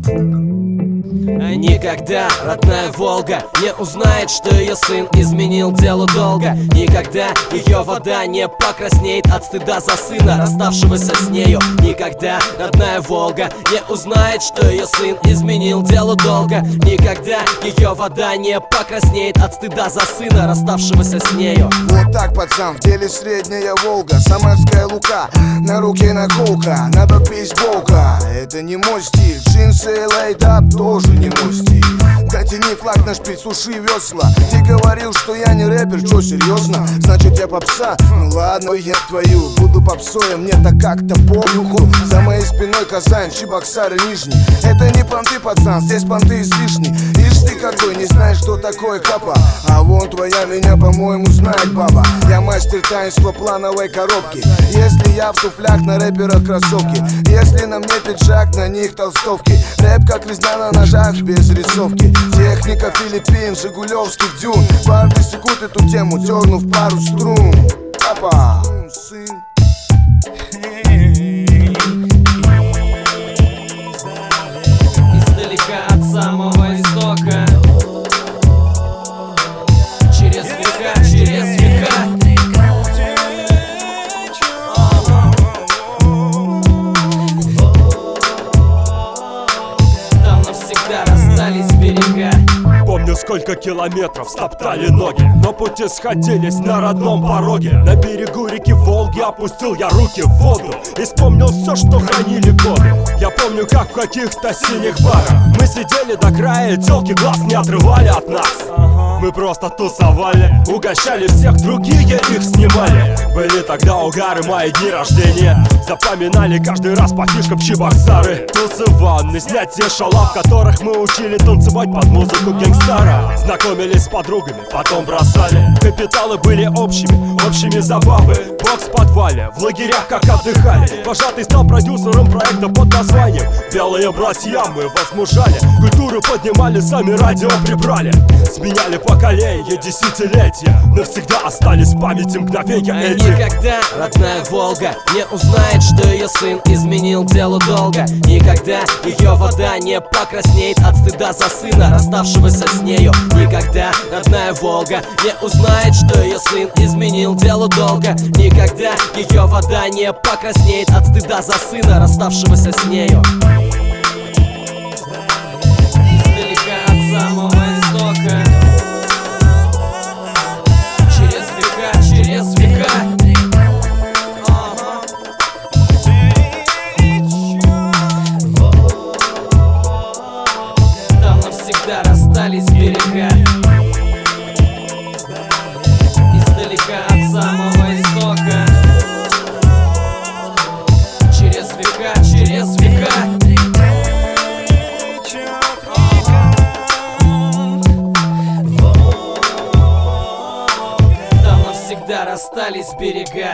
Никогда родная Волга не узнает, что ее сын изменил делу долга. Никогда ее вода не покраснеет от стыда за сына, расставшегося с нею. Никогда родная Волга не узнает, что ее сын изменил делу долга. Никогда ее вода не покраснеет от стыда за сына, расставшегося с нею. Вот так, пацан, в деле средняя Волга, самарская Лука, на руке наколка, надо бейсболка. Это не мой стиль, джинсы и лайдап тоже не мой стиль. Дотяни флаг на шпиль, суши весла. Ты говорил, что я не рэпер, чё, серьезно? Значит я попса? Ну ладно, я твою, буду попсой, а мне так как-то похуй. За моей спиной Казань, Чебоксар и Нижний. Это не понты, пацан, здесь понты излишни. Ишь ты какой, не знаешь, что такое капа. А вон твоя меня, по-моему, знает баба. Я мастер таинства плановой коробки. Если я в туфлях, на рэперах кроссовки. Если на мне пиджак, на них толстовки. Рэп как резня на ножах, без рисовки. Техника Филиппин, жигулевских дюн. Парни секунд эту тему, дернув пару струн. Папа, сын. Издалека от самого истока, через века, через века. Там навсегда расстались берега. Помню, сколько километров стоптали ноги, но пути сходились на родном пороге. На берегу реки Волги опустил я руки в воду и вспомнил все, что хранили годы. Я помню, как в каких-то синих барах мы сидели до края, и тёлки глаз не отрывали от нас. Мы просто тусовали, угощали всех, другие их снимали. Были тогда угары, мои дни рождения. Запоминали каждый раз по фишкам Чебоксары. Танцеванны, снятие шала, в которых мы учили танцевать под музыку гангстара. Знакомились с подругами, потом бросали. Капиталы были общими забавы. Бокс в подвале, в лагерях как отдыхали. Вожатый стал продюсером проекта под названием «Белые братья». Мы возмужали, культуру поднимали, сами радио прибрали. Сменяли поколения, десятилетия, навсегда остались в памяти мгновения эти. Никогда родная Волга не узнает, что ее сын изменил делу долга. Никогда ее вода не покраснеет от стыда за сына, расставшегося с нею. Никогда родная Волга не узнает, что ее сын изменил делу долга. Никогда ее вода не покраснеет от стыда за сына, расставшегося с нею. Издалека от самого истока, через века. Там навсегда расстались берега. Издалека от самого истока, через века, через века. Там навсегда расстались берега.